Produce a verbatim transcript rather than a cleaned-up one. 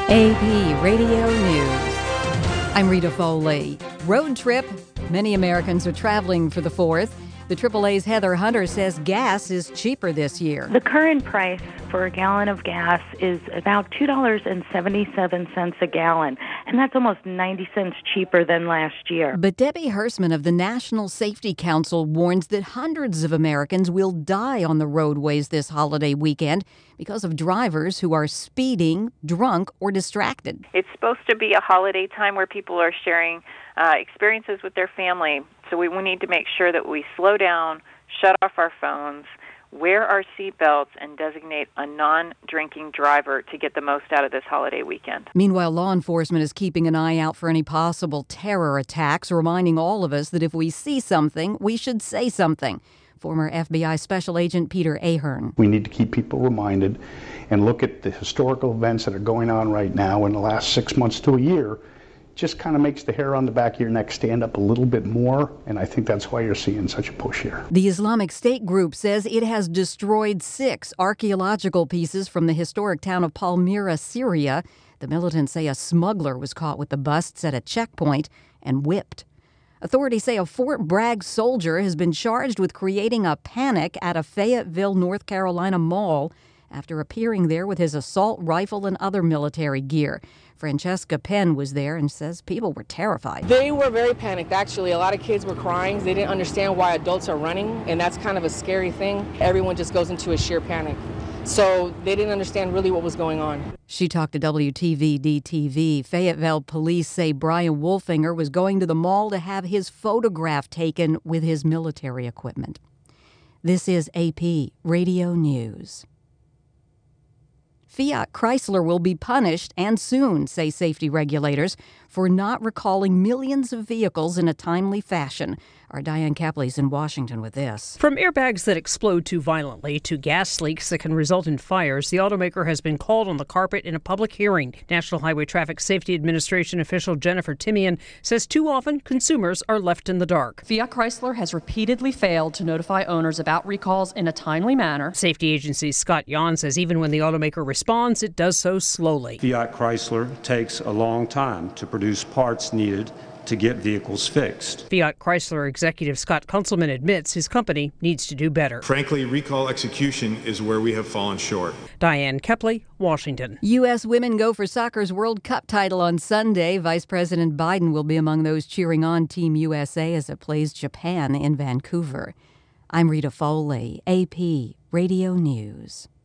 A P Radio News. I'm Rita Foley. Road trip. Many Americans are traveling for the fourth. The triple A's Heather Hunter says gas is cheaper this year. The current price for a gallon of gas is about two dollars and seventy-seven cents a gallon, and that's almost ninety cents cheaper than last year. But Debbie Hersman of the National Safety Council warns that hundreds of Americans will die on the roadways this holiday weekend because of drivers who are speeding, drunk, or distracted. It's supposed to be a holiday time where people are sharing uh, experiences with their family, so we, we need to make sure that we slow down, shut off our phones, wear our seatbelts, and designate a non-drinking driver to get the most out of this holiday weekend. Meanwhile, law enforcement is keeping an eye out for any possible terror attacks, reminding all of us that if we see something, we should say something. Former F B I Special Agent Peter Ahern. We need to keep people reminded and look at the historical events that are going on right now in the last six months to a year. Just kind of makes the hair on the back of your neck stand up a little bit more, and I think that's why you're seeing such a push here. The Islamic State group says it has destroyed six archaeological pieces from the historic town of Palmyra, Syria. The militants say a smuggler was caught with the busts at a checkpoint and whipped. Authorities say a Fort Bragg soldier has been charged with creating a panic at a Fayetteville, North Carolina mall after appearing there with his assault rifle and other military gear. Francesca Penn was there and says people were terrified. They were very panicked, actually. A lot of kids were crying. They didn't understand why adults are running, and that's kind of a scary thing. Everyone just goes into a sheer panic. So they didn't understand really what was going on. She talked to W T V D T V. Fayetteville police say Brian Wolfinger was going to the mall to have his photograph taken with his military equipment. This is A P Radio News. Fiat Chrysler will be punished, and soon, say safety regulators, for not recalling millions of vehicles in a timely fashion. Our Diane Capley's in Washington with this. From airbags that explode too violently to gas leaks that can result in fires, the automaker has been called on the carpet in a public hearing. National Highway Traffic Safety Administration official Jennifer Timian says too often consumers are left in the dark. Fiat Chrysler has repeatedly failed to notify owners about recalls in a timely manner. Safety agency Scott Yon says even when the automaker responds, it does so slowly. Fiat Chrysler takes a long time to produce parts needed to get vehicles fixed. Fiat Chrysler executive Scott Kunselman admits his company needs to do better. Frankly, recall execution is where we have fallen short. Diane Kepley, Washington. U S women go for soccer's World Cup title on Sunday. Vice President Biden will be among those cheering on Team U S A as it plays Japan in Vancouver. I'm Rita Foley, A P Radio News.